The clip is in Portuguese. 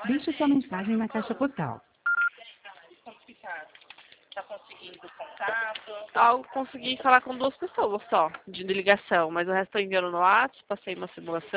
Deixe sua mensagem na caixa postal. Tá conseguindo contato? Eu consegui falar com 2 pessoas só, de ligação, mas o resto eu enviando no WhatsApp, passei uma simulação.